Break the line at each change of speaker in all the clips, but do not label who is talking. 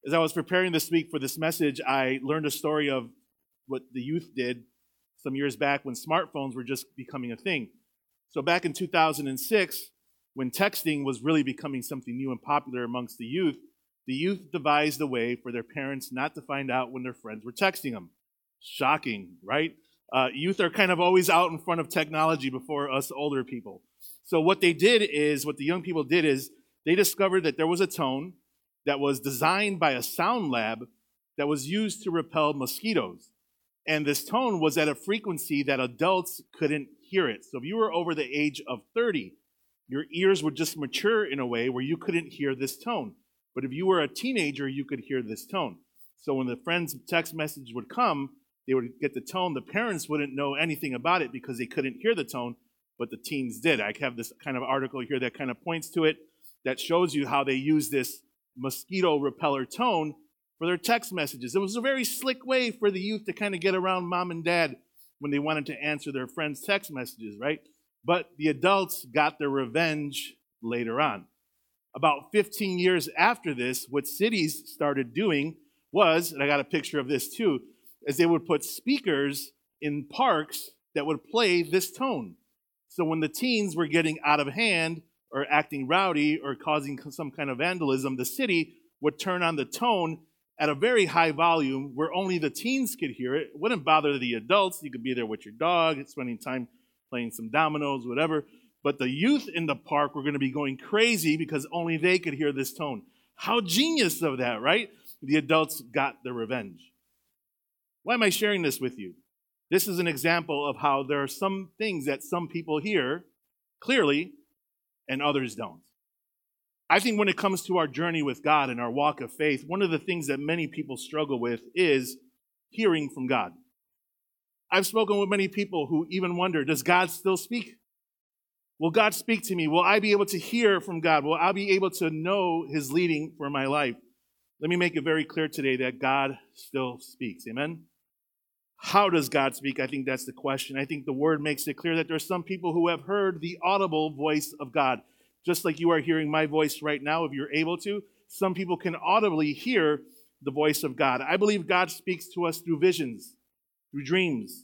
As I was preparing this week for this message, I learned a story of what the youth did some years back when smartphones were just becoming a thing. So back in 2006, when texting was really becoming something new and popular amongst the youth devised a way for their parents not to find out when their friends were texting them. Shocking, right? Youth are kind of always out in front of technology before us older people. So what the young people did is they discovered that there was a tone that was designed by a sound lab that was used to repel mosquitoes. And this tone was at a frequency that adults couldn't hear it. So if you were over the age of 30, your ears would just mature in a way where you couldn't hear this tone. But if you were a teenager, you could hear this tone. So when the friend's text message would come, they would get the tone. The parents wouldn't know anything about it because they couldn't hear the tone, but the teens did. I have this kind of article here that kind of points to it, that shows you how they use this mosquito repeller tone for their text messages. It was a very slick way for the youth to kind of get around mom and dad when they wanted to answer their friends' text messages, right? But the adults got their revenge later on. About 15 years after this, what cities started doing was, and I got a picture of this too, is they would put speakers in parks that would play this tone. So when the teens were getting out of hand or acting rowdy or causing some kind of vandalism, the city would turn on the tone at a very high volume where only the teens could hear it. It wouldn't bother the adults. You could be there with your dog, spending time playing some dominoes, whatever. But the youth in the park were going to be going crazy because only they could hear this tone. How genius of that, right? The adults got their revenge. Why am I sharing this with you? This is an example of how there are some things that some people hear clearly and others don't. I think when it comes to our journey with God and our walk of faith, one of the things that many people struggle with is hearing from God. I've spoken with many people who even wonder, does God still speak? Will God speak to me? Will I be able to hear from God? Will I be able to know His leading for my life? Let me make it very clear today that God still speaks. Amen? How does God speak? I think that's the question. I think the Word makes it clear that there are some people who have heard the audible voice of God. Just like you are hearing my voice right now, if you're able to, some people can audibly hear the voice of God. I believe God speaks to us through visions, through dreams.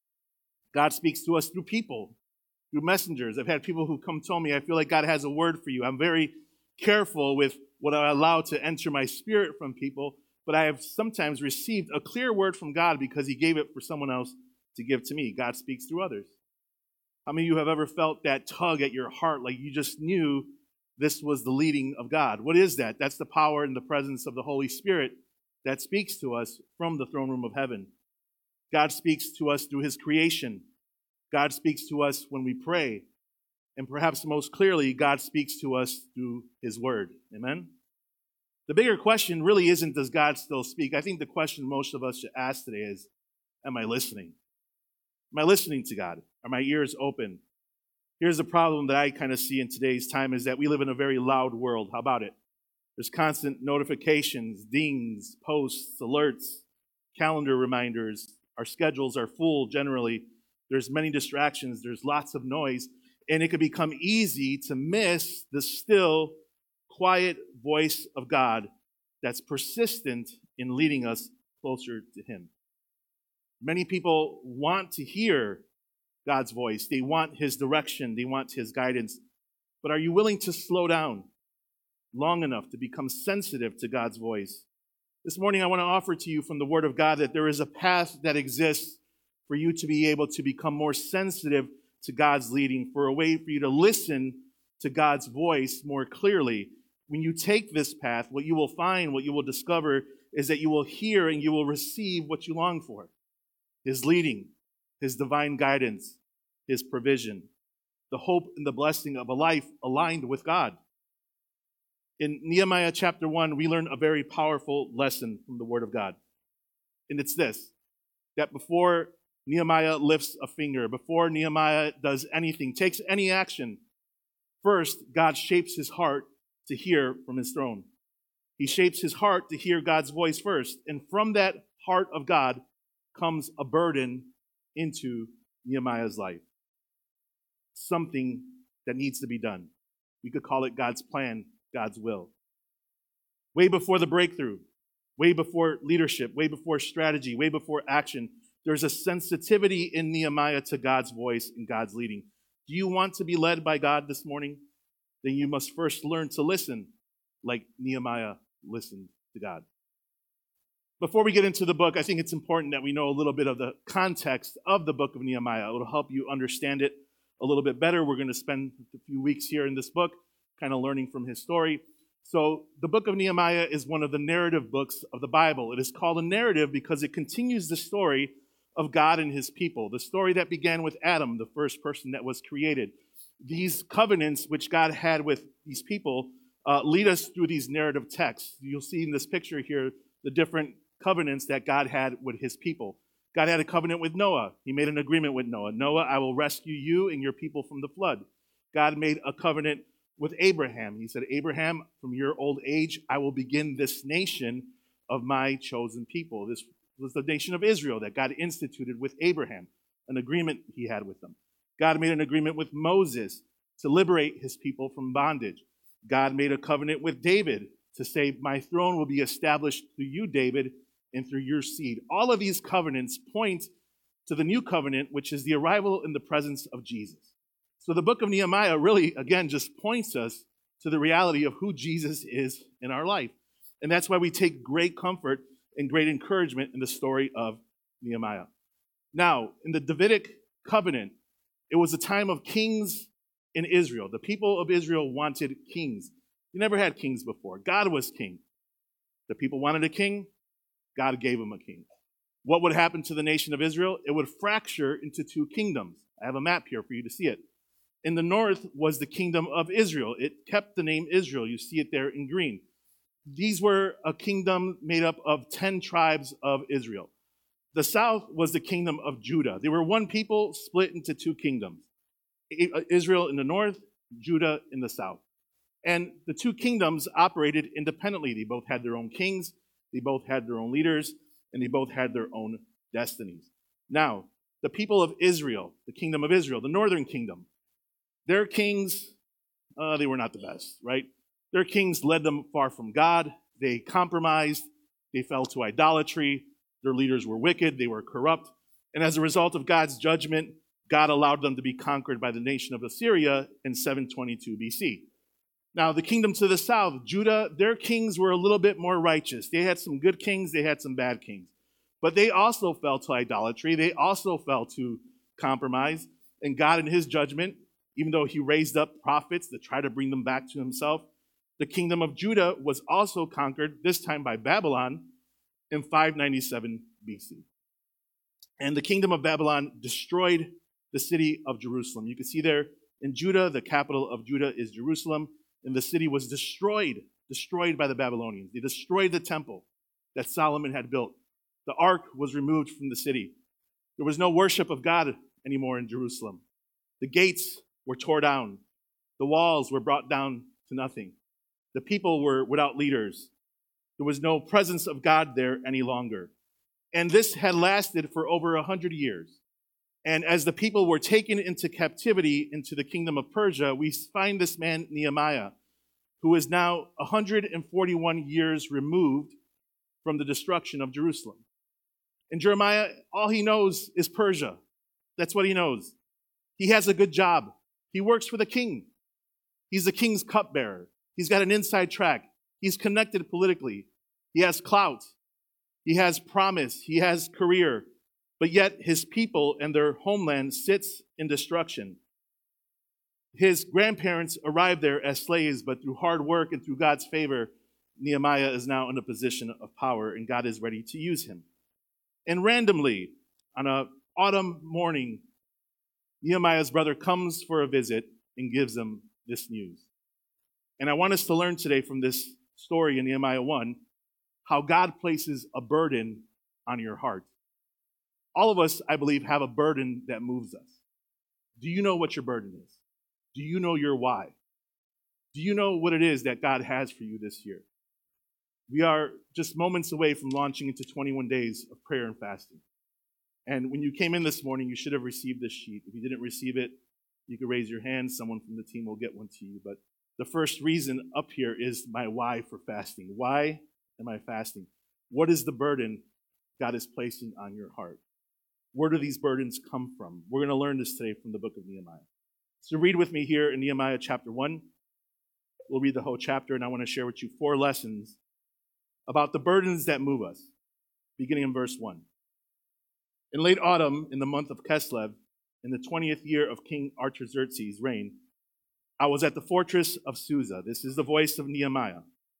God speaks to us through people, through messengers. I've had people who come tell me, I feel like God has a word for you. I'm very careful with what I allow to enter my spirit from people, but I have sometimes received a clear word from God because He gave it for someone else to give to me. God speaks through others. How many of you have ever felt that tug at your heart, like you just knew this was the leading of God? What is that? That's the power and the presence of the Holy Spirit that speaks to us from the throne room of heaven. God speaks to us through His creation. God speaks to us when we pray. And perhaps most clearly, God speaks to us through His Word. Amen? The bigger question really isn't, does God still speak? I think the question most of us should ask today is, am I listening? Am I listening to God? Are my ears open? Here's the problem that I kind of see in today's time is that we live in a very loud world. How about it? There's constant notifications, dings, posts, alerts, calendar reminders. Our schedules are full generally. There's many distractions. There's lots of noise. And it can become easy to miss the still, quiet voice of God that's persistent in leading us closer to Him. Many people want to hear God's voice. They want His direction. They want His guidance. But are you willing to slow down long enough to become sensitive to God's voice? This morning, I want to offer to you from the Word of God that there is a path that exists for you to be able to become more sensitive to God's leading, for a way for you to listen to God's voice more clearly. When you take this path, what you will find, what you will discover, is that you will hear and you will receive what you long for. His leading, His divine guidance, His provision, the hope and the blessing of a life aligned with God. In Nehemiah chapter 1, we learn a very powerful lesson from the Word of God. And it's this, that before Nehemiah lifts a finger, before Nehemiah does anything, takes any action, first, God shapes his heart to hear from His throne. He shapes his heart to hear God's voice first. And from that heart of God comes a burden into Nehemiah's life. Something that needs to be done. We could call it God's plan, God's will. Way before the breakthrough, way before leadership, way before strategy, way before action. There's a sensitivity in Nehemiah to God's voice and God's leading. Do you want to be led by God this morning? Then you must first learn to listen like Nehemiah listened to God. Before we get into the book, I think it's important that we know a little bit of the context of the book of Nehemiah. It will help you understand it a little bit better. We're going to spend a few weeks here in this book, kind of learning from his story. So the book of Nehemiah is one of the narrative books of the Bible. It is called a narrative because it continues the story of God and his people, the story that began with Adam, the first person that was created. These covenants which God had with these people lead us through these narrative texts. You'll see in this picture here the different covenants that God had with his people. God had a covenant with Noah. He made an agreement with Noah. Noah, I will rescue you and your people from the flood. God made a covenant with Abraham. He said, Abraham, from your old age, I will begin this nation of my chosen people. This was the nation of Israel that God instituted with Abraham, an agreement he had with them. God made an agreement with Moses to liberate his people from bondage. God made a covenant with David to say, my throne will be established through you, David, and through your seed. All of these covenants point to the new covenant, which is the arrival in the presence of Jesus. So the book of Nehemiah really, again, just points us to the reality of who Jesus is in our life. And that's why we take great comfort and great encouragement in the story of Nehemiah. Now, in the Davidic covenant, it was a time of kings in Israel. The people of Israel wanted kings. They never had kings before. God was king. The people wanted a king. God gave them a king. What would happen to the nation of Israel? It would fracture into two kingdoms. I have a map here for you to see it. In the north was the kingdom of Israel. It kept the name Israel. You see it there in green. These were a kingdom made up of 10 tribes of Israel. The south was the kingdom of Judah. They were one people split into two kingdoms. Israel in the north, Judah in the south. And the two kingdoms operated independently. They both had their own kings, they both had their own leaders, and they both had their own destinies. Now, the people of Israel, the kingdom of Israel, the northern kingdom, their kings, they were not the best, right? Their kings led them far from God. They compromised. They fell to idolatry. Their leaders were wicked. They were corrupt. And as a result of God's judgment, God allowed them to be conquered by the nation of Assyria in 722 BC. Now, the kingdom to the south, Judah, their kings were a little bit more righteous. They had some good kings. They had some bad kings. But they also fell to idolatry. They also fell to compromise. And God, in his judgment, even though he raised up prophets to try to bring them back to himself, the kingdom of Judah was also conquered, this time by Babylon, in 597 BC. And the kingdom of Babylon destroyed the city of Jerusalem. You can see there in Judah, the capital of Judah is Jerusalem, and the city was destroyed by the Babylonians. They destroyed the temple that Solomon had built. The ark was removed from the city. There was no worship of God anymore in Jerusalem. The gates were torn down. The walls were brought down to nothing. The people were without leaders. There was no presence of God there any longer. And this had lasted for over 100 years. And as the people were taken into captivity into the kingdom of Persia, we find this man, Nehemiah, who is now 141 years removed from the destruction of Jerusalem. And Jeremiah, all he knows is Persia. That's what he knows. He has a good job. He works for the king. He's the king's cupbearer. He's got an inside track. He's connected politically. He has clout. He has promise. He has career. But yet his people and their homeland sits in destruction. His grandparents arrived there as slaves, but through hard work and through God's favor, Nehemiah is now in a position of power, and God is ready to use him. And randomly, on an autumn morning, Nehemiah's brother comes for a visit and gives him this news. And I want us to learn today from this story in Nehemiah 1 how God places a burden on your heart. All of us, I believe, have a burden that moves us. Do you know what your burden is? Do you know your why? Do you know what it is that God has for you this year? We are just moments away from launching into 21 days of prayer and fasting. And when you came in this morning, you should have received this sheet. If you didn't receive it, you can raise your hand. Someone from the team will get one to you. But the first reason up here is my why for fasting. Why am I fasting? What is the burden God is placing on your heart? Where do these burdens come from? We're going to learn this today from the book of Nehemiah. So read with me here in Nehemiah chapter 1. We'll read the whole chapter, and I want to share with you 4 lessons about the burdens that move us, beginning in verse 1. In late autumn, in the month of Kislev, in the 20th year of King Artaxerxes' reign, I was at the fortress of Susa. This is the voice of Nehemiah.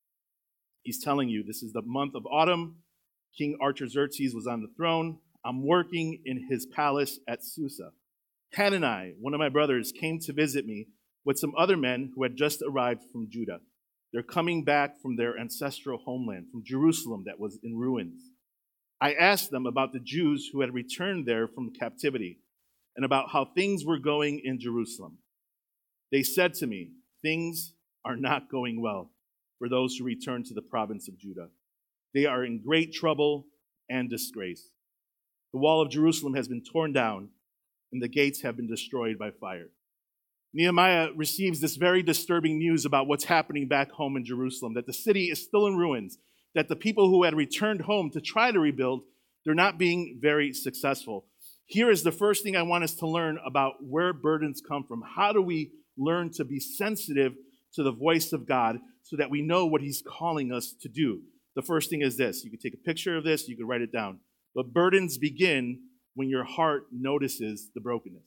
He's telling you, this is the month of autumn. King Artaxerxes was on the throne. I'm working in his palace at Susa. Hanani, one of my brothers, came to visit me with some other men who had just arrived from Judah. They're coming back from their ancestral homeland, from Jerusalem that was in ruins. I asked them about the Jews who had returned there from captivity and about how things were going in Jerusalem. They said to me, things are not going well for those who return to the province of Judah. They are in great trouble and disgrace. The wall of Jerusalem has been torn down, and the gates have been destroyed by fire. Nehemiah receives this very disturbing news about what's happening back home in Jerusalem, that the city is still in ruins, that the people who had returned home to try to rebuild, they're not being very successful. Here is the first thing I want us to learn about where burdens come from. How do we learn to be sensitive to the voice of God so that we know what he's calling us to do? The first thing is this. You can take a picture of this. You can write it down. But burdens begin when your heart notices the brokenness.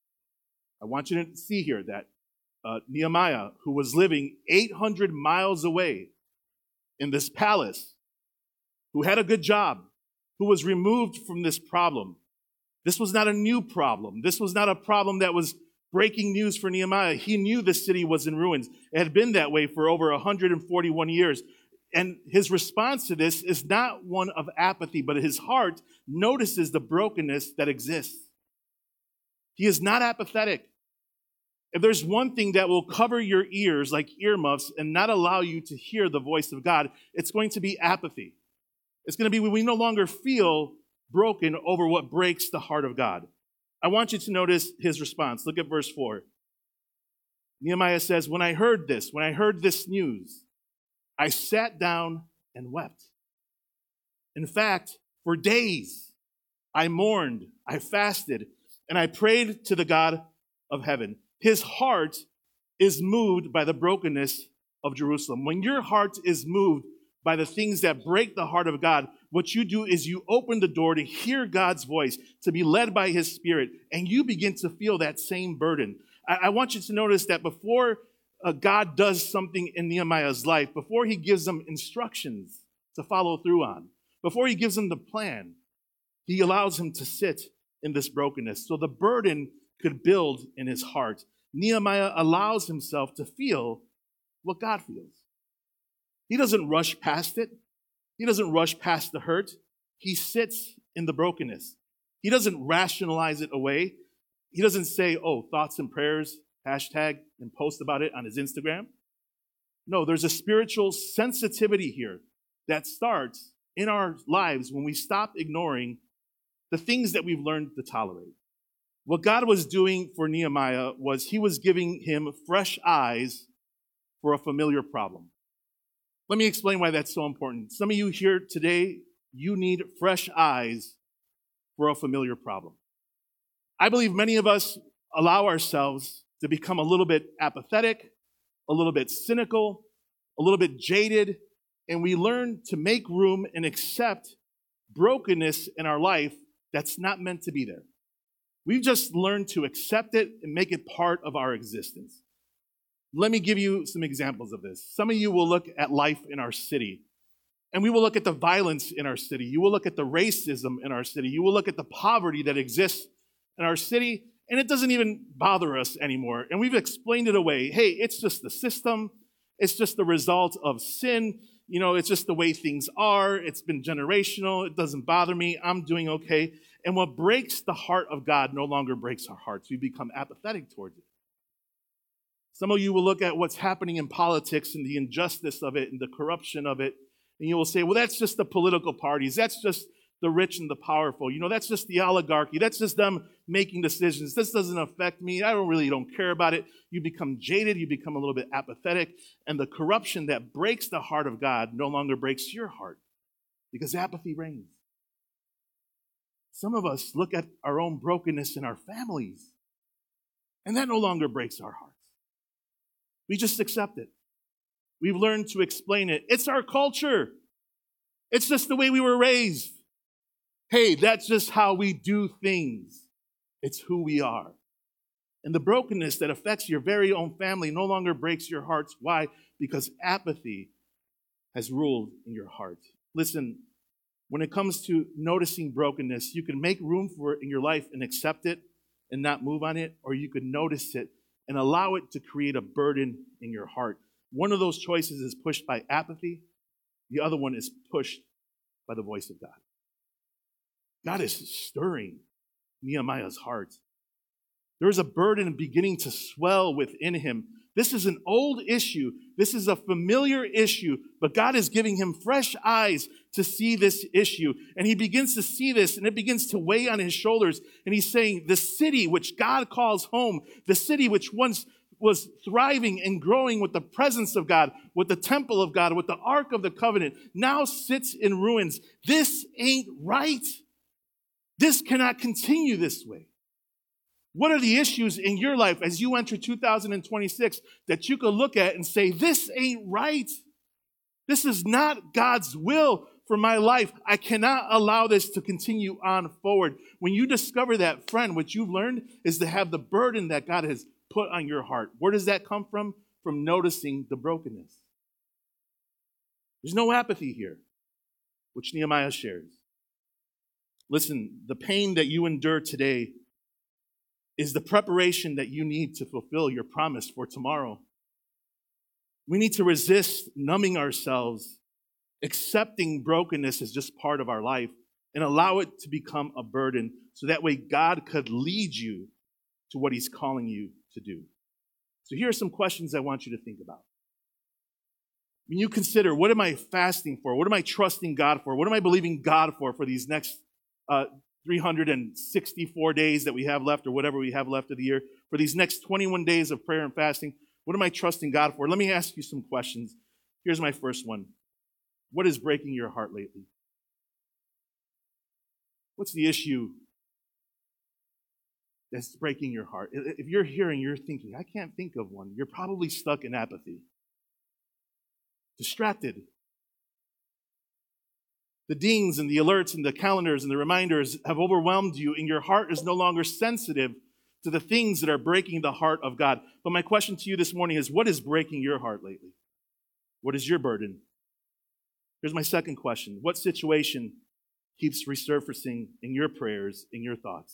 I want you to see here that Nehemiah, who was living 800 miles away in this palace, who had a good job, who was removed from this problem. This was not a new problem. This was not a problem that was breaking news for Nehemiah. He knew the city was in ruins. It had been that way for over 141 years. And his response to this is not one of apathy, but his heart notices the brokenness that exists. He is not apathetic. If there's one thing that will cover your ears like earmuffs and not allow you to hear the voice of God, it's going to be apathy. It's going to be when we no longer feel broken over what breaks the heart of God. I want you to notice his response. Look at verse 4. Nehemiah says, when I heard this news, I sat down and wept. In fact, for days, I mourned, I fasted, and I prayed to the God of heaven. His heart is moved by the brokenness of Jerusalem. When your heart is moved by the things that break the heart of God, what you do is you open the door to hear God's voice, to be led by his Spirit, and you begin to feel that same burden. I want you to notice that before God does something in Nehemiah's life, before he gives them instructions to follow through on, before he gives them the plan, he allows him to sit in this brokenness so the burden could build in his heart. Nehemiah allows himself to feel what God feels. He doesn't rush past it. He doesn't rush past the hurt. He sits in the brokenness. He doesn't rationalize it away. He doesn't say, oh, thoughts and prayers, hashtag, and post about it on his Instagram. No, there's a spiritual sensitivity here that starts in our lives when we stop ignoring the things that we've learned to tolerate. What God was doing for Nehemiah was he was giving him fresh eyes for a familiar problem. Let me explain why that's so important. Some of you here today, you need fresh eyes for a familiar problem. I believe many of us allow ourselves to become a little bit apathetic, a little bit cynical, a little bit jaded, and we learn to make room and accept brokenness in our life that's not meant to be there. We've just learned to accept it and make it part of our existence. Let me give you some examples of this. Some of you will look at life in our city, and we will look at the violence in our city. You will look at the racism in our city. You will look at the poverty that exists in our city, and it doesn't even bother us anymore. And we've explained it away. Hey, it's just the system. It's just the result of sin. You know, it's just the way things are. It's been generational. It doesn't bother me. I'm doing okay. And what breaks the heart of God no longer breaks our hearts. We become apathetic towards it. Some of you will look at what's happening in politics and the injustice of it and the corruption of it, and you will say, well, that's just the political parties. That's just the rich and the powerful. You know, that's just the oligarchy. That's just them making decisions. This doesn't affect me. I don't care about it. You become jaded. You become a little bit apathetic. And the corruption that breaks the heart of God no longer breaks your heart. because apathy reigns. Some of us look at our own brokenness in our families, and that no longer breaks our hearts. We just accept it. We've learned to explain it. It's our culture. It's just the way we were raised. Hey, that's just how we do things. It's who we are. And the brokenness that affects your very own family no longer breaks your hearts. Why? Because apathy has ruled in your heart. Listen, when it comes to noticing brokenness, you can make room for it in your life and accept it and not move on it, or you can notice it and allow it to create a burden in your heart. One of those choices is pushed by apathy. The other one is pushed by the voice of God. God is stirring Nehemiah's heart. There is a burden beginning to swell within him. This is an old issue. This is a familiar issue, but God is giving him fresh eyes to see this issue. And he begins to see this, and it begins to weigh on his shoulders. And he's saying, the city which God calls home, the city which once was thriving and growing with the presence of God, with the temple of God, with the Ark of the Covenant, now sits in ruins. This ain't right. This cannot continue this way. What are the issues in your life as you enter 2026 that you could look at and say, this ain't right? This is not God's will for my life. I cannot allow this to continue on forward. When you discover that, friend, what you've learned is to have the burden that God has put on your heart. Where does that come from? From noticing the brokenness. There's no apathy here, which Nehemiah shares. Listen, the pain that you endure today is the preparation that you need to fulfill your promise for tomorrow. We need to resist numbing ourselves, accepting brokenness as just part of our life, and allow it to become a burden so that way God could lead you to what he's calling you to do. So here are some questions I want you to think about. When you consider, what am I fasting for? What am I trusting God for? What am I believing God for these next 364 days that we have left, or whatever we have left of the year, for these next 21 days of prayer and fasting? What am I trusting God for? Let me ask you some questions. Here's my first one. What is breaking your heart lately? What's the issue that's breaking your heart? If you're here and you're thinking, I can't think of one, you're probably stuck in apathy, distracted. The dings and the alerts and the calendars and the reminders have overwhelmed you, and your heart is no longer sensitive to the things that are breaking the heart of God. But my question to you this morning is, what is breaking your heart lately? What is your burden? Here's my second question. What situation keeps resurfacing in your prayers, in your thoughts?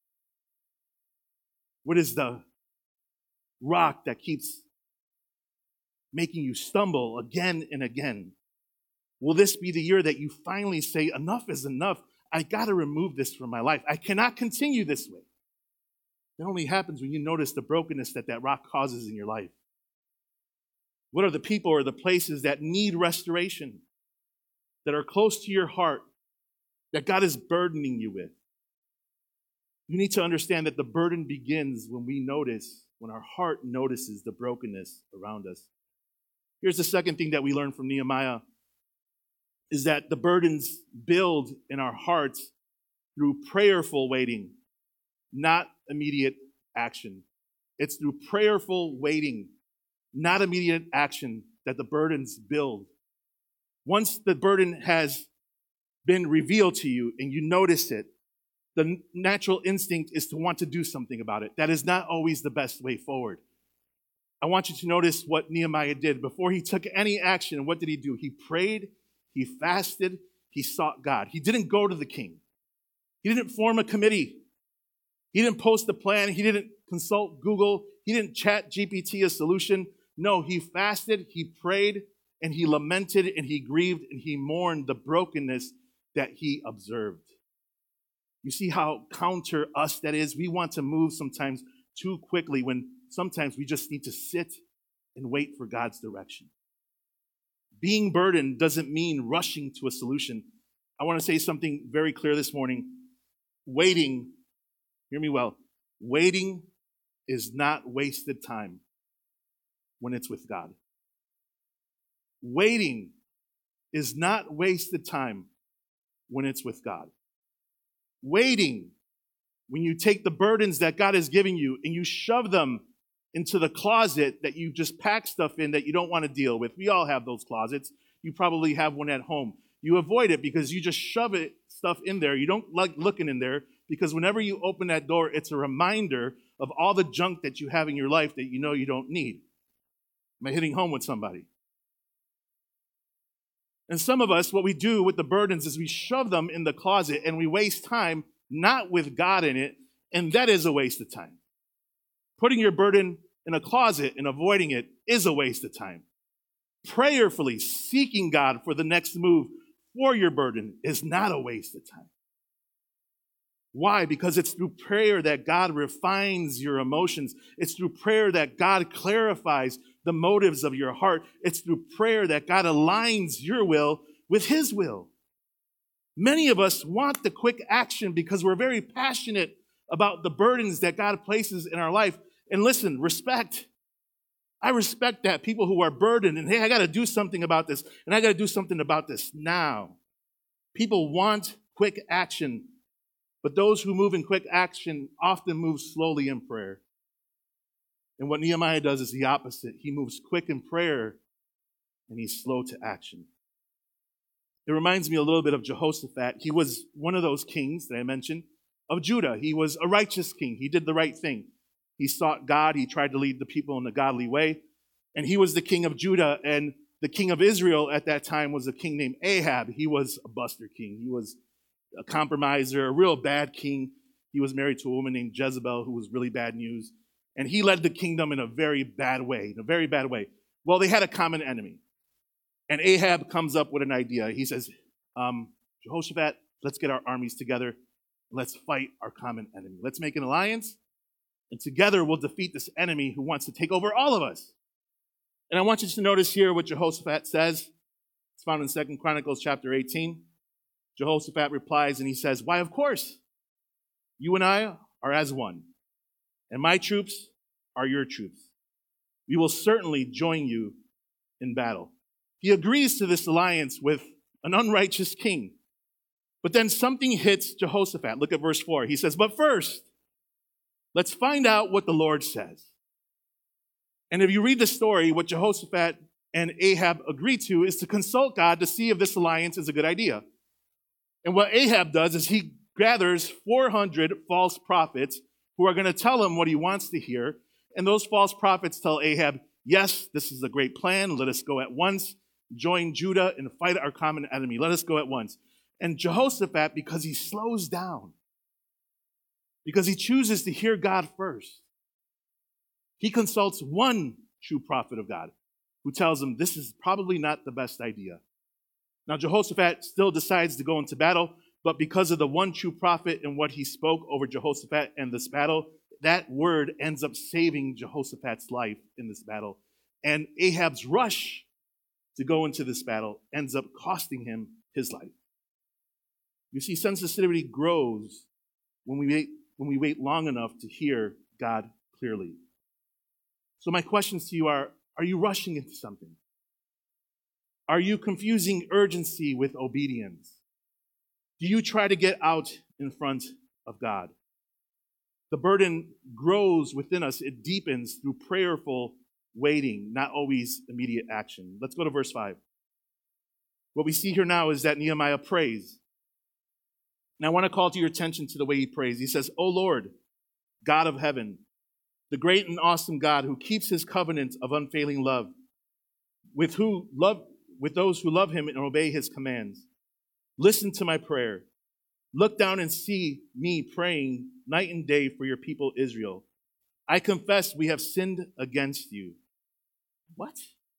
What is the rock that keeps making you stumble again and again? Will this be the year that you finally say, enough is enough. I got to remove this from my life. I cannot continue this way. That only happens when you notice the brokenness that that rock causes in your life. What are the people or the places that need restoration, that are close to your heart, that God is burdening you with? You need to understand that the burden begins when we notice, when our heart notices the brokenness around us. Here's the second thing that we learn from Nehemiah, is that the burdens build in our hearts through prayerful waiting, not immediate action. It's through prayerful waiting, not immediate action, that the burdens build. Once the burden has been revealed to you and you notice it, the natural instinct is to want to do something about it. That is not always the best way forward. I want you to notice what Nehemiah did. Before he took any action, what did he do? He prayed, he fasted, he sought God. He didn't go to the king. He didn't form a committee. He didn't post a plan. He didn't consult Google. He didn't chat GPT a solution. No, he fasted, he prayed, and he lamented, and he grieved, and he mourned the brokenness that he observed. You see how counter us that is? We want to move sometimes too quickly when sometimes we just need to sit and wait for God's direction. Being burdened doesn't mean rushing to a solution. I want to say something very clear this morning. Waiting, hear me well, waiting is not wasted time when it's with God. Waiting is not wasted time when it's with God. Waiting, when you take the burdens that God has given you and you shove them into the closet that you just pack stuff in that you don't want to deal with. We all have those closets. You probably have one at home. You avoid it because you just shove stuff in there. You don't like looking in there because whenever you open that door, it's a reminder of all the junk that you have in your life that you know you don't need. Am I hitting home with somebody? And some of us, what we do with the burdens is we shove them in the closet and we waste time not with God in it, and that is a waste of time. Putting your burden in a closet and avoiding it is a waste of time. Prayerfully seeking God for the next move for your burden is not a waste of time. Why? Because it's through prayer that God refines your emotions. It's through prayer that God clarifies the motives of your heart. It's through prayer that God aligns your will with His will. Many of us want the quick action because we're very passionate about the burdens that God places in our life. And listen, respect. I respect that. People who are burdened and, hey, I got to do something about this, and I got to do something about this now. People want quick action, but those who move in quick action often move slowly in prayer. And what Nehemiah does is the opposite. He moves quick in prayer, and he's slow to action. It reminds me a little bit of Jehoshaphat. He was one of those kings that I mentioned of Judah. He was a righteous king. He did the right thing. He sought God. He tried to lead the people in a godly way. And he was the king of Judah. And the king of Israel at that time was a king named Ahab. He was a buster king. He was a compromiser, a real bad king. He was married to a woman named Jezebel who was really bad news. And he led the kingdom in a very bad way, Well, they had a common enemy. And Ahab comes up with an idea. He says, Jehoshaphat, let's get our armies together. Let's fight our common enemy. Let's make an alliance. And together we'll defeat this enemy who wants to take over all of us. And I want you to notice here what Jehoshaphat says. It's found in 2 Chronicles chapter 18. Jehoshaphat replies and he says, why, of course, you and I are as one. And my troops are your troops. We will certainly join you in battle. He agrees to this alliance with an unrighteous king. But then something hits Jehoshaphat. Look at verse 4. He says, but first, let's find out what the Lord says. And if you read the story, what Jehoshaphat and Ahab agreed to is to consult God to see if this alliance is a good idea. And what Ahab does is he gathers 400 false prophets who are going to tell him what he wants to hear. And those false prophets tell Ahab, yes, this is a great plan. Let us go at once, join Judah and fight our common enemy. Let us go at once. And Jehoshaphat, because he slows down, because he chooses to hear God first, he consults one true prophet of God who tells him this is probably not the best idea. Now, Jehoshaphat still decides to go into battle, but because of the one true prophet and what he spoke over Jehoshaphat and this battle, that word ends up saving Jehoshaphat's life in this battle. And Ahab's rush to go into this battle ends up costing him his life. You see, sensitivity grows when we wait long enough to hear God clearly. So my questions to you are you rushing into something? Are you confusing urgency with obedience? Do you try to get out in front of God? The burden grows within us. It deepens through prayerful waiting, not always immediate action. Let's go to verse 5. What we see here now is that Nehemiah prays. And I want to call to your attention to the way he prays. He says, O Lord, God of heaven, the great and awesome God who keeps his covenant of unfailing love with those who love him and obey his commands. Listen to my prayer. Look down and see me praying night and day for your people Israel. I confess we have sinned against you. What?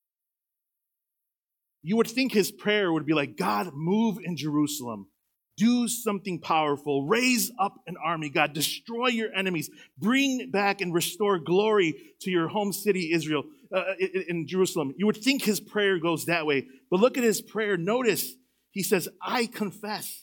You would think his prayer would be like, God, move in Jerusalem. Do something powerful. Raise up an army, God. Destroy your enemies. Bring back and restore glory to your home city, Israel, in Jerusalem. You would think his prayer goes that way. But look at his prayer. Notice he says, I confess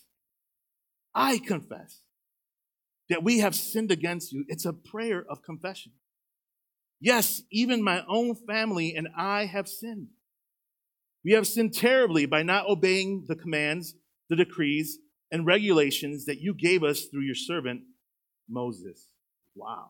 that we have sinned against you. It's a prayer of confession. Yes, even my own family and I have sinned. We have sinned terribly by not obeying the commands, the decrees, and regulations that you gave us through your servant, Moses. Wow.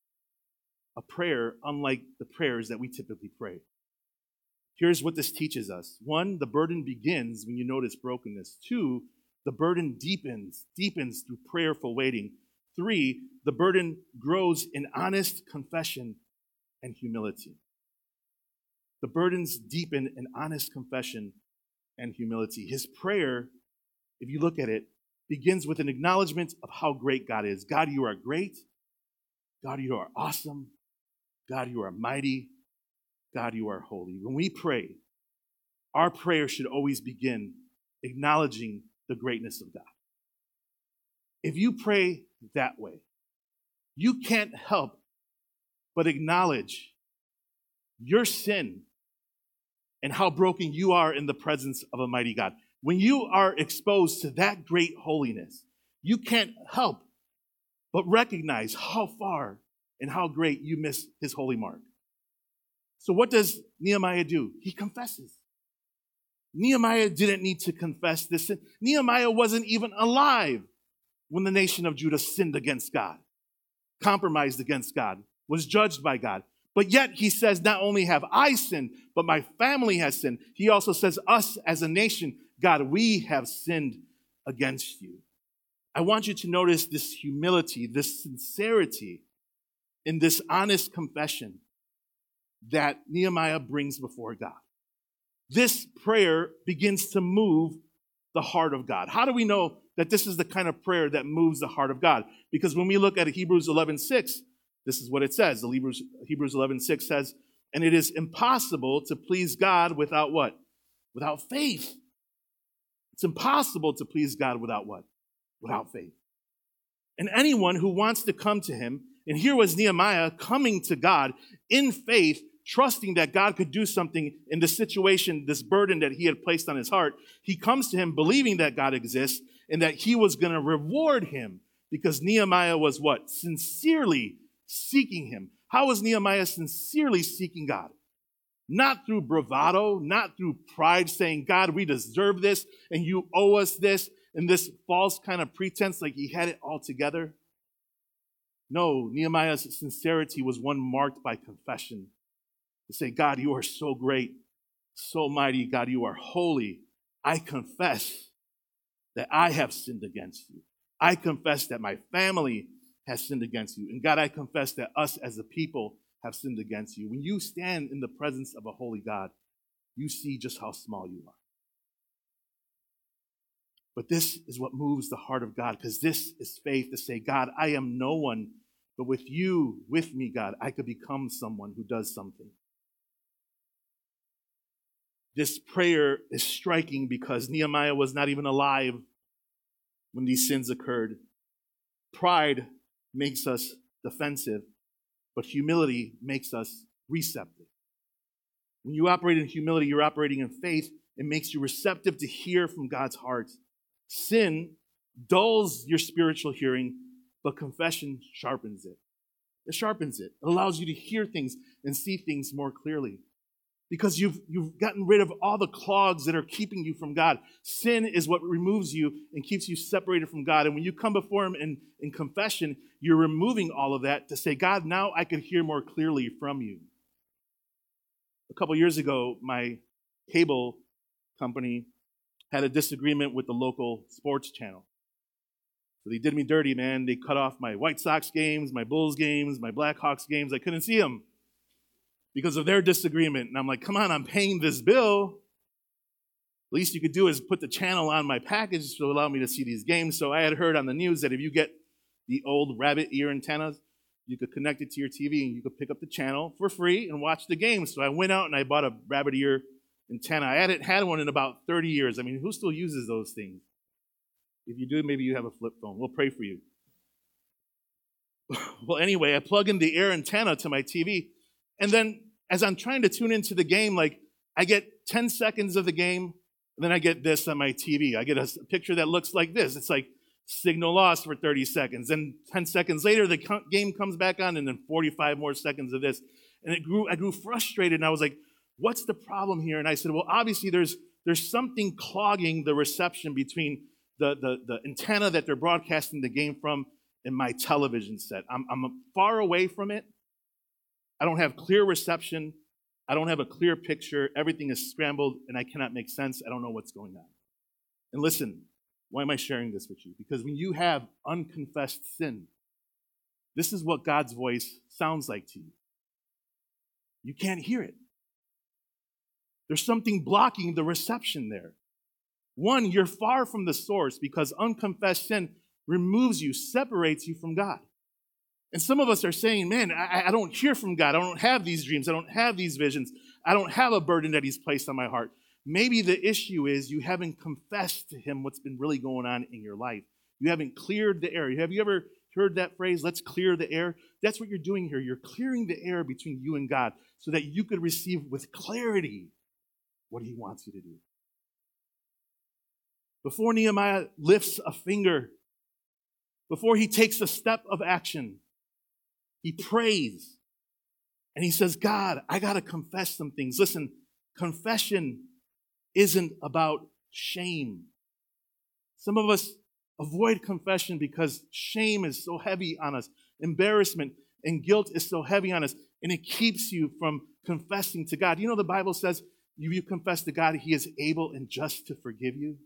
A prayer unlike the prayers that we typically pray. Here's what this teaches us. 1, the burden begins when you notice brokenness. 2, the burden deepens through prayerful waiting. 3, the burden grows in honest confession and humility. The burdens deepen in honest confession and humility. His prayer, if you look at it, begins with an acknowledgement of how great God is. God, you are great. God, you are awesome. God, you are mighty. God, you are holy. When we pray, our prayer should always begin acknowledging the greatness of God. If you pray that way, you can't help but acknowledge your sin and how broken you are in the presence of a mighty God. When you are exposed to that great holiness, you can't help but recognize how far and how great you miss his holy mark. So what does Nehemiah do? He confesses. Nehemiah didn't need to confess this sin. Nehemiah wasn't even alive when the nation of Judah sinned against God, compromised against God, was judged by God. But yet he says, not only have I sinned, but my family has sinned. He also says, us as a nation, God, we have sinned against you. I want you to notice this humility, this sincerity in this honest confession that Nehemiah brings before God. This prayer begins to move the heart of God. How do we know that this is the kind of prayer that moves the heart of God? Because when we look at Hebrews 11:6, this is what it says. Hebrews 11:6 says, and it is impossible to please God without what? Without faith. It's impossible to please God without what? Without faith. And anyone who wants to come to him, and here was Nehemiah coming to God in faith, trusting that God could do something in the situation, this burden that he had placed on his heart. He comes to him believing that God exists and that he was going to reward him because Nehemiah was what? Sincerely seeking him. How was Nehemiah sincerely seeking God? Not through bravado, not through pride saying, God, we deserve this and you owe us this, and this false kind of pretense like he had it all together. No, Nehemiah's sincerity was one marked by confession. To say, God, you are so great, so mighty. God, you are holy. I confess that I have sinned against you. I confess that my family has sinned against you. And God, I confess that us as a people have sinned against you. When you stand in the presence of a holy God, you see just how small you are. But this is what moves the heart of God, because this is faith to say, God, I am no one, but with you, with me, God, I could become someone who does something. This prayer is striking because Nehemiah was not even alive when these sins occurred. Pride makes us defensive, but humility makes us receptive. When you operate in humility, you're operating in faith. It makes you receptive to hear from God's heart. Sin dulls your spiritual hearing, but confession sharpens it. It sharpens it. It allows you to hear things and see things more clearly. Because you've gotten rid of all the clogs that are keeping you from God. Sin is what removes you and keeps you separated from God. And when you come before him in confession, you're removing all of that to say, God, now I can hear more clearly from you. A couple years ago, my cable company had a disagreement with the local sports channel. So they did me dirty, man. They cut off my White Sox games, my Bulls games, my Blackhawks games. I couldn't see them because of their disagreement. And I'm like, come on, I'm paying this bill. Least you could do is put the channel on my package to allow me to see these games. So I had heard on the news that if you get the old rabbit ear antennas, you could connect it to your TV and you could pick up the channel for free and watch the game. So I went out and I bought a rabbit ear antenna. I hadn't had one in about 30 years. I mean, who still uses those things? If you do, maybe you have a flip phone. We'll pray for you. Well, anyway, I plug in the air antenna to my TV. And then as I'm trying to tune into the game, like I get 10 seconds of the game, and then I get this on my TV. I get a picture that looks like this. It's like signal lost for 30 seconds. And 10 seconds later, the game comes back on, and then 45 more seconds of this. And I grew frustrated, and I was like, what's the problem here? And I said, well, obviously there's something clogging the reception between the antenna that they're broadcasting the game from in my television set. I'm far away from it. I don't have clear reception. I don't have a clear picture. Everything is scrambled, and I cannot make sense. I don't know what's going on. And listen, why am I sharing this with you? Because when you have unconfessed sin, this is what God's voice sounds like to you. You can't hear it. There's something blocking the reception there. One, you're far from the source because unconfessed sin removes you, separates you from God. And some of us are saying, man, I don't hear from God. I don't have these dreams. I don't have these visions. I don't have a burden that he's placed on my heart. Maybe the issue is you haven't confessed to him what's been really going on in your life. You haven't cleared the air. Have you ever heard that phrase, let's clear the air? That's what you're doing here. You're clearing the air between you and God so that you could receive with clarity what he wants you to do. Before Nehemiah lifts a finger, before he takes a step of action, he prays and he says, God, I got to confess some things. Listen, confession isn't about shame. Some of us avoid confession because shame is so heavy on us. Embarrassment and guilt is so heavy on us, and it keeps you from confessing to God. You know, the Bible says, if you confess to God, he is able and just to forgive you.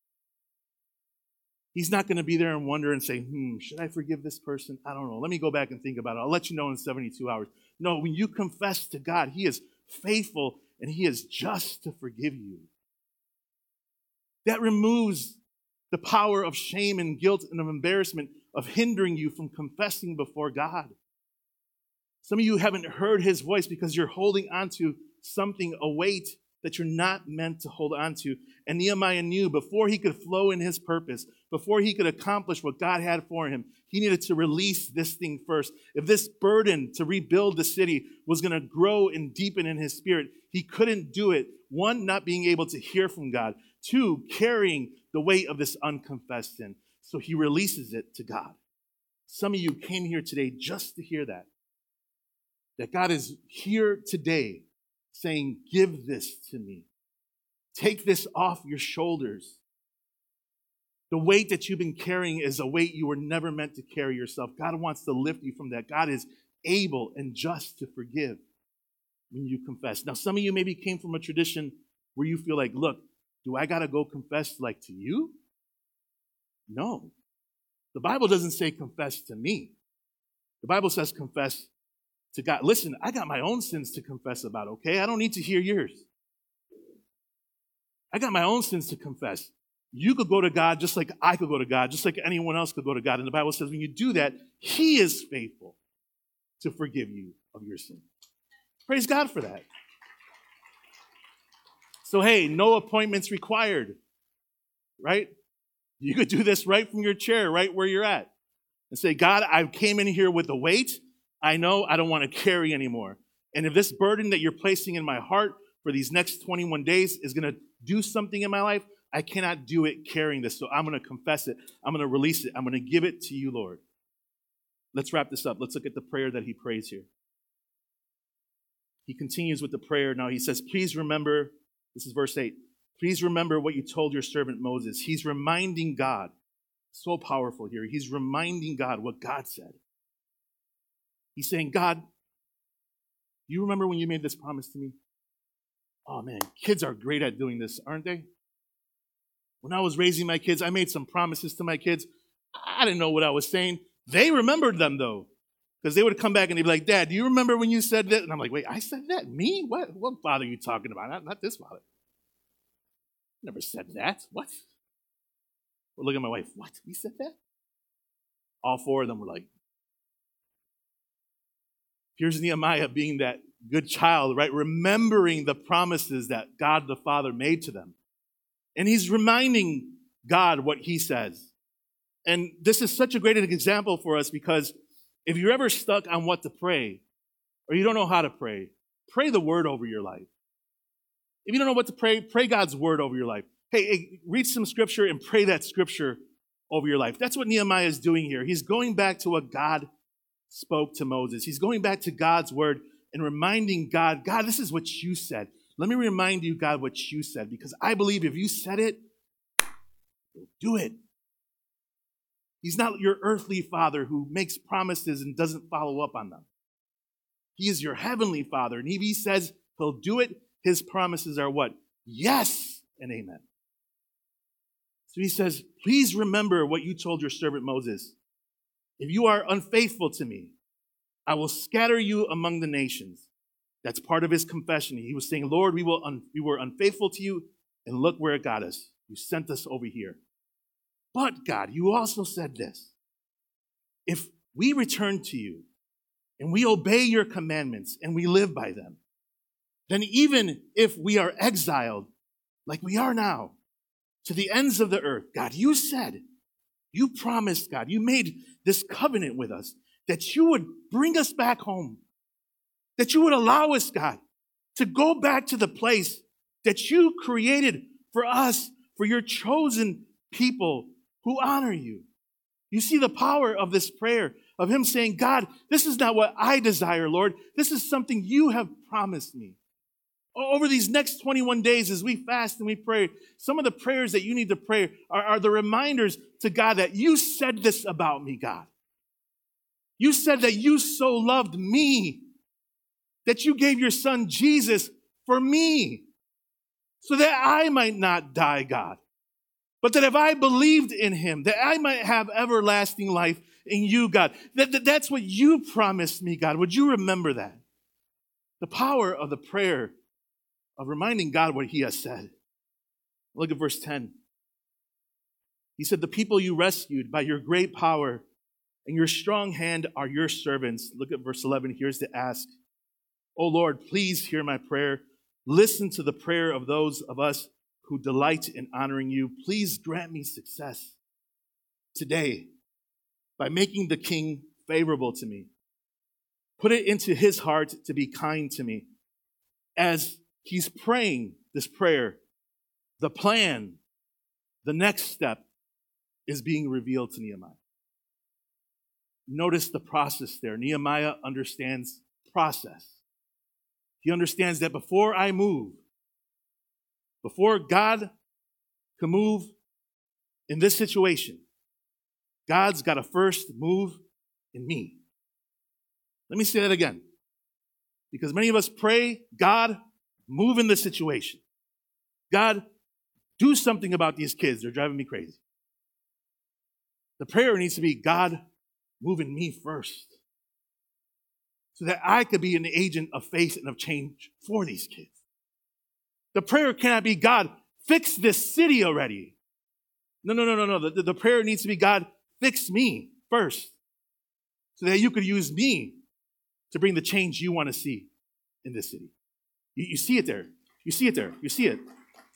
He's not going to be there and wonder and say, should I forgive this person? I don't know. Let me go back and think about it. I'll let you know in 72 hours. No, when you confess to God, he is faithful and he is just to forgive you. That removes the power of shame and guilt and of embarrassment of hindering you from confessing before God. Some of you haven't heard his voice because you're holding on to something, a weight that you're not meant to hold on to. And Nehemiah knew before he could flow in his purpose, before he could accomplish what God had for him, he needed to release this thing first. If this burden to rebuild the city was going to grow and deepen in his spirit, he couldn't do it. One, not being able to hear from God. Two, carrying the weight of this unconfessed sin. So he releases it to God. Some of you came here today just to hear that. That God is here today saying, give this to me. Take this off your shoulders. The weight that you've been carrying is a weight you were never meant to carry yourself. God wants to lift you from that. God is able and just to forgive when you confess. Now, some of you maybe came from a tradition where you feel like, look, do I got to go confess like to you? No. The Bible doesn't say confess to me. The Bible says confess to God. Listen, I got my own sins to confess about, okay? I don't need to hear yours. I got my own sins to confess. You could go to God just like I could go to God, just like anyone else could go to God. And the Bible says when you do that, he is faithful to forgive you of your sin. Praise God for that. So, hey, no appointments required, right? You could do this right from your chair, right where you're at, and say, God, I came in here with a weight I know I don't want to carry anymore. And if this burden that you're placing in my heart for these next 21 days is going to do something in my life, I cannot do it carrying this. So I'm going to confess it. I'm going to release it. I'm going to give it to you, Lord. Let's wrap this up. Let's look at the prayer that he prays here. He continues with the prayer. Now he says, please remember, this is verse 8. Please remember what you told your servant Moses. He's reminding God. So powerful here. He's reminding God what God said. He's saying, God, you remember when you made this promise to me? Oh man, kids are great at doing this, aren't they? When I was raising my kids, I made some promises to my kids. I didn't know what I was saying. They remembered them though. Because they would come back and they'd be like, Dad, do you remember when you said that? And I'm like, wait, I said that? Me? What father are you talking about? Not this father. Never said that. What? Well, look at my wife. What? We said that? All four of them were like, here's Nehemiah being that good child, right? Remembering the promises that God the Father made to them. And he's reminding God what he says. And this is such a great example for us because if you're ever stuck on what to pray, or you don't know how to pray the word over your life. If you don't know what to pray God's word over your life. Hey, read some scripture and pray that scripture over your life. That's what Nehemiah is doing here. He's going back to what God spoke to Moses. He's going back to God's word and reminding God, God, this is what you said. Let me remind you, God, what you said, because I believe if you said it, you'll do it. He's not your earthly father who makes promises and doesn't follow up on them. He is your heavenly Father. And if he says he'll do it, his promises are what? Yes and amen. So he says, please remember what you told your servant Moses. If you are unfaithful to me, I will scatter you among the nations. That's part of his confession. He was saying, Lord, we were unfaithful to you, and look where it got us. You sent us over here. But God, you also said this. If we return to you and we obey your commandments and we live by them, then even if we are exiled, like we are now, to the ends of the earth, God, you said, you promised, God, you made this covenant with us, that you would bring us back home, that you would allow us, God, to go back to the place that you created for us, for your chosen people who honor you. You see the power of this prayer, of him saying, God, this is not what I desire, Lord. This is something you have promised me. Over these next 21 days, as we fast and we pray, some of the prayers that you need to pray are the reminders to God that you said this about me, God. You said that you so loved me, that you gave your son Jesus for me, so that I might not die, God. But that if I believed in him, that I might have everlasting life in you, God. That's what you promised me, God. Would you remember that? The power of the prayer of reminding God what he has said. Look at verse 10. He said, the people you rescued by your great power and your strong hand are your servants. Look at verse 11. Here's the ask. Oh Lord, please hear my prayer. Listen to the prayer of those of us who delight in honoring you. Please grant me success today by making the king favorable to me. Put it into his heart to be kind to me. As he's praying this prayer, the plan, the next step is being revealed to Nehemiah. Notice the process there. Nehemiah understands process. He understands that before I move, before God can move in this situation, God's got to first move in me. Let me say that again. Because many of us pray, God, move in this situation. God, do something about these kids. They're driving me crazy. The prayer needs to be, God, move in me first, so that I could be an agent of faith and of change for these kids. The prayer cannot be, God, fix this city already. No. The prayer needs to be, God, fix me first, so that you could use me to bring the change you want to see in this city. You see it there. You see it there. You see it.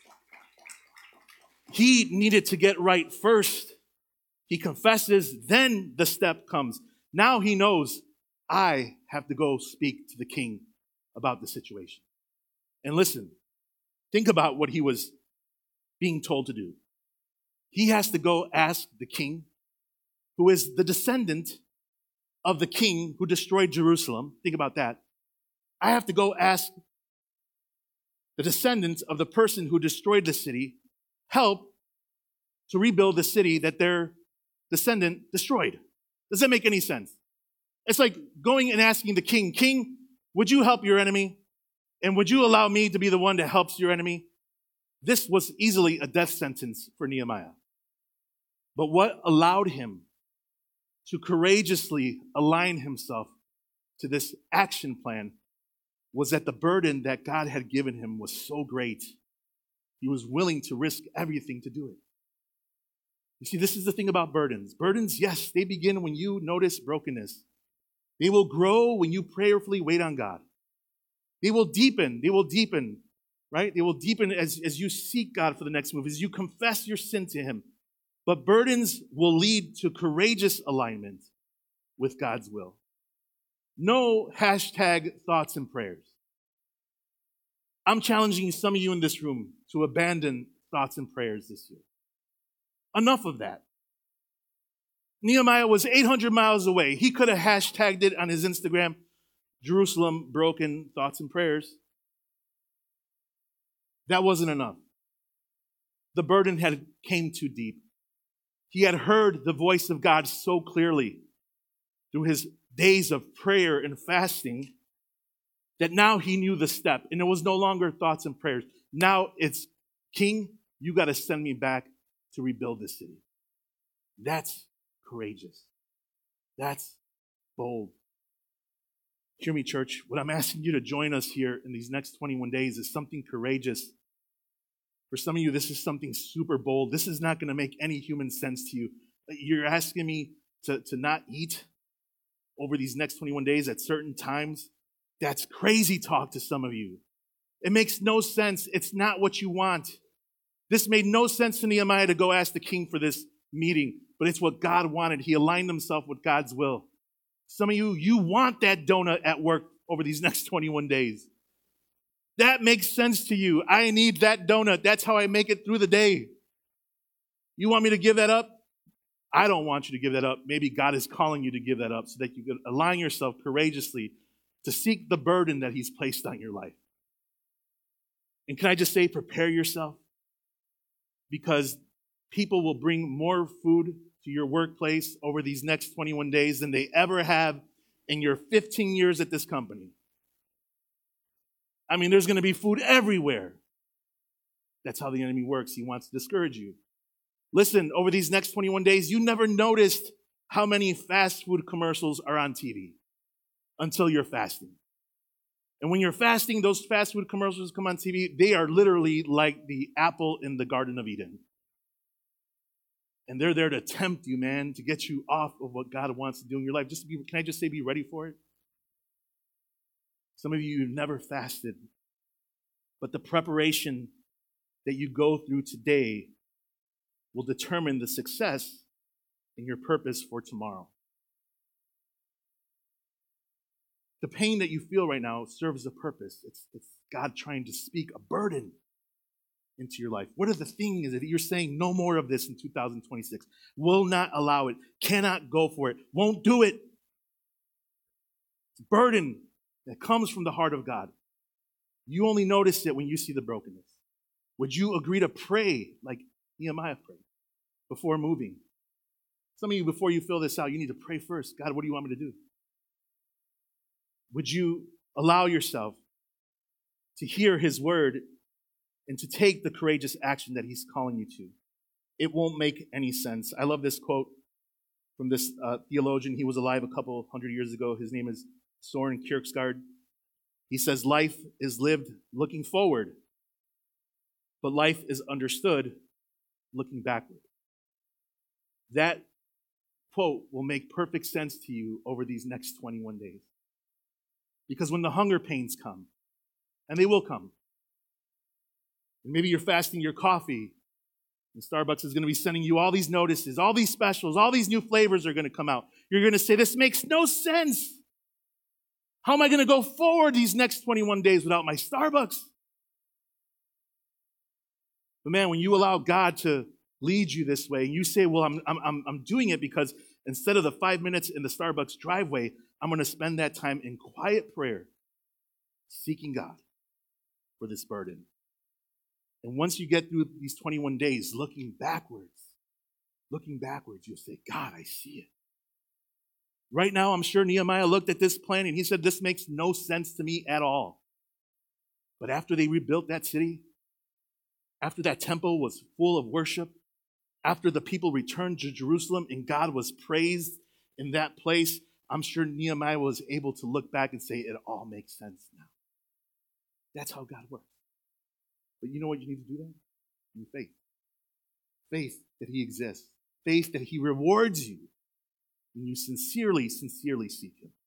He needed to get right first. He confesses, then the step comes. Now he knows, I have to go speak to the king about the situation. And listen, think about what he was being told to do. He has to go ask the king, who is the descendant of the king who destroyed Jerusalem. Think about that. I have to go ask the descendants of the person who destroyed the city help to rebuild the city that their descendant destroyed. Does that make any sense? It's like going and asking the king, King, would you help your enemy? And would you allow me to be the one that helps your enemy? This was easily a death sentence for Nehemiah. But what allowed him to courageously align himself to this action plan was that the burden that God had given him was so great, he was willing to risk everything to do it. You see, this is the thing about burdens. Burdens, yes, they begin when you notice brokenness. They will grow when you prayerfully wait on God. They will deepen, right? They will deepen as you seek God for the next move, as you confess your sin to him. But burdens will lead to courageous alignment with God's will. No hashtag thoughts and prayers. I'm challenging some of you in this room to abandon thoughts and prayers this year. Enough of that. Nehemiah was 800 miles away. He could have hashtagged it on his Instagram, Jerusalem broken thoughts and prayers. That wasn't enough. The burden had came too deep. He had heard the voice of God so clearly through his days of prayer and fasting that now he knew the step. And it was no longer thoughts and prayers. Now it's, King, you got to send me back to rebuild this city. That's courageous. That's bold. Hear me, church. What I'm asking you to join us here in these next 21 days is something courageous. For some of you, this is something super bold. This is not going to make any human sense to you. You're asking me to not eat over these next 21 days at certain times. That's crazy talk to some of you. It makes no sense. It's not what you want. This made no sense to Nehemiah to go ask the king for this meeting, but it's what God wanted. He aligned himself with God's will. Some of you, you want that donut at work over these next 21 days. That makes sense to you. I need that donut. That's how I make it through the day. You want me to give that up? I don't want you to give that up. Maybe God is calling you to give that up so that you can align yourself courageously to seek the burden that he's placed on your life. And can I just say, prepare yourself? Because people will bring more food to your workplace over these next 21 days than they ever have in your 15 years at this company. I mean, there's going to be food everywhere. That's how the enemy works. He wants to discourage you. Listen, over these next 21 days, you never noticed how many fast food commercials are on TV until you're fasting. And when you're fasting, those fast food commercials come on TV, they are literally like the apple in the Garden of Eden. And they're there to tempt you, man, to get you off of what God wants to do in your life. Can I just say, be ready for it? Some of you have never fasted, but the preparation that you go through today will determine the success and your purpose for tomorrow. The pain that you feel right now serves a purpose. It's God trying to speak a burden into your life. What are the things that you're saying no more of this in 2026? Will not allow it, cannot go for it, won't do it. It's a burden that comes from the heart of God. You only notice it when you see the brokenness. Would you agree to pray like Nehemiah prayed before moving? Some of you, before you fill this out, you need to pray first. God, what do you want me to do? Would you allow yourself to hear his word and to take the courageous action that he's calling you to? It won't make any sense. I love this quote from this theologian. He was alive a couple hundred years ago. His name is Soren Kierkegaard. He says, life is lived looking forward, but life is understood looking backward. That quote will make perfect sense to you over these next 21 days. Because when the hunger pains come, and they will come, and maybe you're fasting your coffee, and Starbucks is going to be sending you all these notices, all these specials, all these new flavors are going to come out. You're going to say, this makes no sense. How am I going to go forward these next 21 days without my Starbucks? But man, when you allow God to lead you this way, and you say, well, I'm doing it because instead of the 5 minutes in the Starbucks driveway, I'm going to spend that time in quiet prayer, seeking God for this burden. And once you get through these 21 days, looking backwards, you'll say, God, I see it. Right now, I'm sure Nehemiah looked at this plan and he said, this makes no sense to me at all. But after they rebuilt that city, after that temple was full of worship, after the people returned to Jerusalem and God was praised in that place, I'm sure Nehemiah was able to look back and say, it all makes sense now. That's how God works. But you know what you need to do then? You need faith. Faith that he exists. Faith that he rewards you when you sincerely seek him.